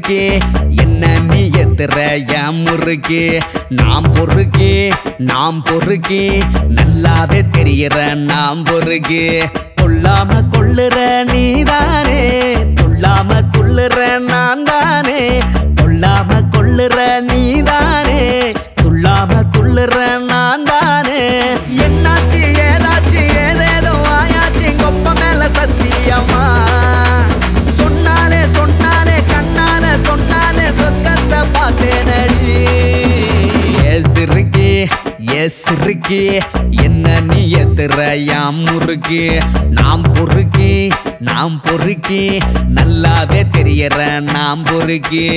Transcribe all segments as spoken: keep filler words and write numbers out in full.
சிறுக்கி என்ன நீ எத்துற என் முறுக்கி நாம் பொறுக்கி நாம் பொறுக்கி நல்லாவே தெரிகிற நாம் பொறுக்கி கொல்லாம கொள்ளுற நீதானே கொல்லாம கொள்ளுற நான் தானே கொல்லாம கொள்ளுற நீதானே கொல்லாம கொள்ளுற நான் தானே என்னாச்சு ஏதாச்சு ஏதேதோ ஆயாச்சு கொப்ப மேல சத்தியமா சொன்னாலே சொன்னாலே கண்ணால சொன்னாலே சொத்தத்தை பார்த்தேனடி சிறுக்கி ஏ சிறுக்கி என்ன நீ எத்துற யாம் முறுக்கி நாம் பொறுக்கி நாம் பொறுக்கி நல்லாவே தெரியற நாம் பொறுக்கி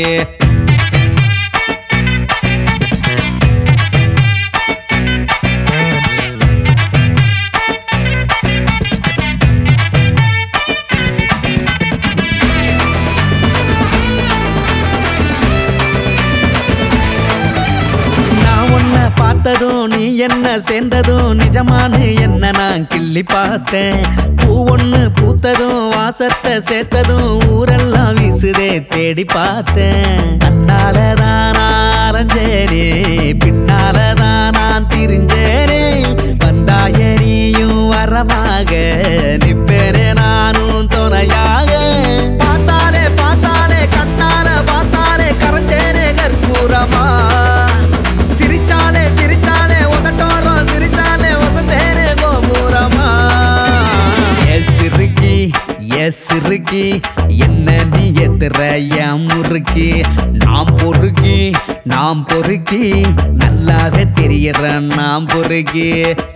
பார்த்ததும் நீ என்ன சேர்ந்ததும் நிஜமானு என்ன நான் கிள்ளி பார்த்தேன் பூ ஒண்ணு பூத்ததும் வாசத்தை சேர்த்ததும் ஊரெல்லாம் வீசுதே தேடி பார்த்தேன் கண்ணாலதான் அரைஞ்சேனே பின்னாலதான் நான் திரிஞ்சேனே வந்தாயரியும் வரமாக நிப்பேனே நானும் துணையாக பார்த்தாலே பார்த்தாலே கண்ணால பார்த்தாலே கரைஞ்சேனே கற்பூரமா சிரிச்சாலே சிரிச்சாலே உதட்டோரம் சிரிச்சாலே வசந்தேனே கோபுரமா ஏ சிறுக்கி ஏ சிறுக்கி என்ன நீ எத்துற என் முறுக்கி நாம் பொறுக்கி நாம் பொறுக்கி நல்லாவே தெரிகிற நாம் பொறுக்கி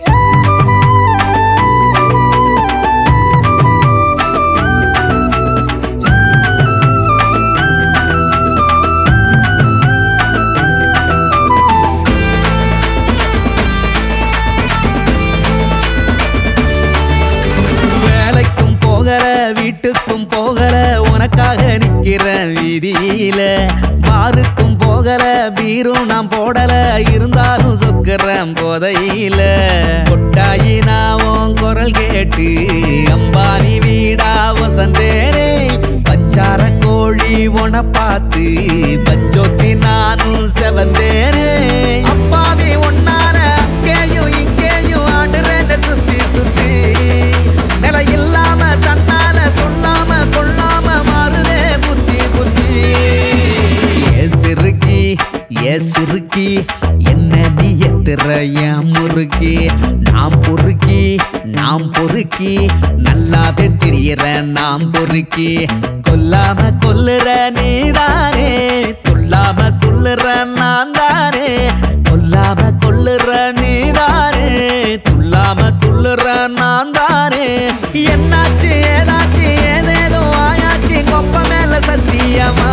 வீட்டுக்கும் போகல உனக்காக நிக்கிறேன் வீதியில பாருக்கும் போகல பீரும் நான் போடல இருந்தாலும் சொக்குறேன் போதையில கொட்டாயி நாவும் குரல் கேட்டு அம்பானி வீடா வசந்தேனே பஞ்சார கோழி உன பார்த்து பஞ்சோத்தி நானும் செவந்தேனே அப்பாவி ஒன்னார அங்கேயும் இங்கேயும் ஆடுறேன்னு சுத்தி சுத்தி நில இல்லாம தன்னால சொல்லாம கொள்ளாம மாறுதே புத்தி புத்தி ஏ சிறுக்கி ஏ சிறுக்கி என்ன நீ எத்துற என் முறுக்கி நாம் பொறுக்கி நாம் பொறுக்கி நல்லாவே தெரிகிற நாம் பொறுக்கி கொல்லாம கொல்லுற நீதானே கொல்லாம கொல்லுற நான் தானே கொல்லாம கொல்லுற நீதானே துள்ளாம துள்ளுற நான் தானே என்னாச்சு ஏதாச்சு ஏதேதோ ஆயாச்சு கொப்ப மேல சத்தியமா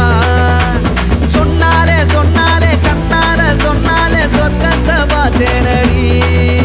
சொன்னாலே சொன்னாலே கண்ணால சொன்னாலே சொத்தத்தை பார்த்தேனடி